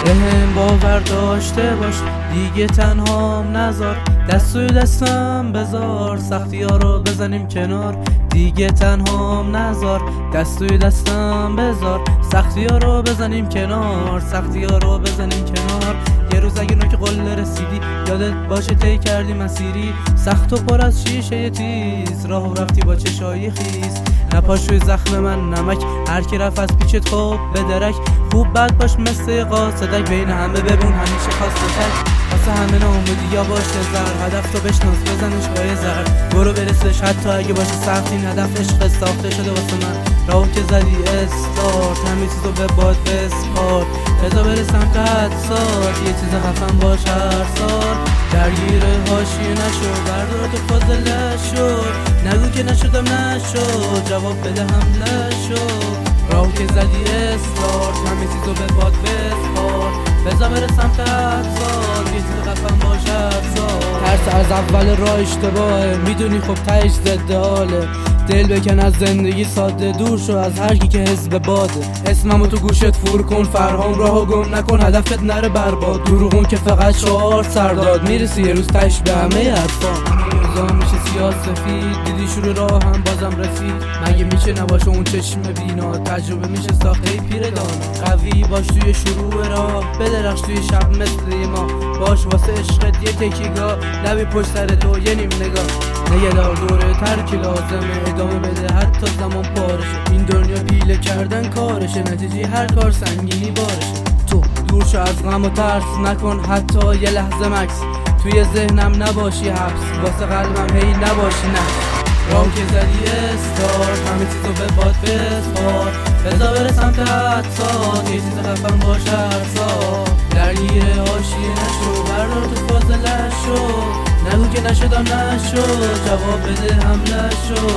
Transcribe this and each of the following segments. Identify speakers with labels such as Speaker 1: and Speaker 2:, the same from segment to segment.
Speaker 1: بهم باور داشته باش، دیگه تنهام نذار، دست توی دستم بذار، سختی ها رو بزنیم کنار. دیگه تنهام نذار، دست توی دستم بذار، سختی ها رو بزنیم کنار، سختی ها رو بزنیم کنار. یه روز اگه نوک قله رسیدی، یادت باشه طی کردی مسیری سخت و پر از شیشه تیز، راه رفتی با چشای خیس. نپاش روی زخم من نمک، هر کی رفت از پیچت خوب به درک. خوب بد باش مثل قاصدک، بین همه ببون همیشه خواستک. واسه همه ناامیدی یا باشه زر، هدف تو بشناس بزنش با یه زر. برو برسش حتی اگه باشه سخت، این هدف عشق ساخته شده واسه من. راهو که زدی استارت، همه چیزو به باد بسپار. بذار برسم که حدسات، یه چیز خفن باش هر سال. درگیر حاشیه نشو، بردار تو فاضله شو. نگو که نشدم نشد، جواب بده حمله شو. راهو که زدی استارت، همه چیزو به باد بسپار. بذار برسم که حدسات، یه چیز خفن باش هر سال. ترس از اول راه اشتباهه، میدونی خب تهش ضد حاله. دل بکن از زندگی ساده، دور شو از هر کی که حزب باده. اسممو تو گوشت فور کن، فرهام راهو گم نکن، هدفت نره برباد. دروغون که فقط شعار سرداد، میرسی یه روز تهش به همه حرفا. روزا میشه سیاه سفید، دیدی شروع راه هم بازم رسید. مگه میشه نباشه اون چشم بینا، تجربه میشه ساخته پیر دانا. قوی باش توی شروع راه، بدرخش توی شب مثل ما. باش واسه عشقت یه تکیگاه، لبی پشت سر تو یه نیم نگاه. نگهدار دوره ترک لازمه، ادامه بده حتی زمان پارشه. این دنیا پیله کردن کارشه، نتیجه هر کار سنگینی بارشه. تو دور شو از غم و ترس، نکن حتی یه لحظه مکس. توی ذهنم نباشی حبس، واسه قلبم هی نباشی نفس. راهو که زدی استارت، همه چیزو به باد بسپار. بذار برسم که حدسات، یه چیز خفن باش هر سال. درگیر حاشیه نشو، بردار تو فاضله شو. نگو که نشدم نشد، جواب بده حمله شو.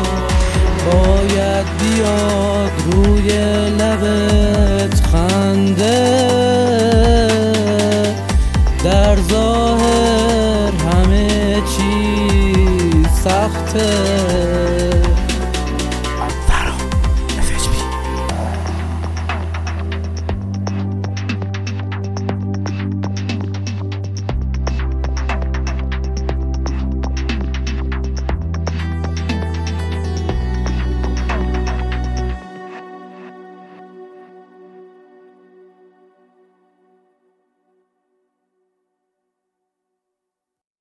Speaker 1: باید بیاد روی لبت خنده، در ظاهر همه چیز سخته.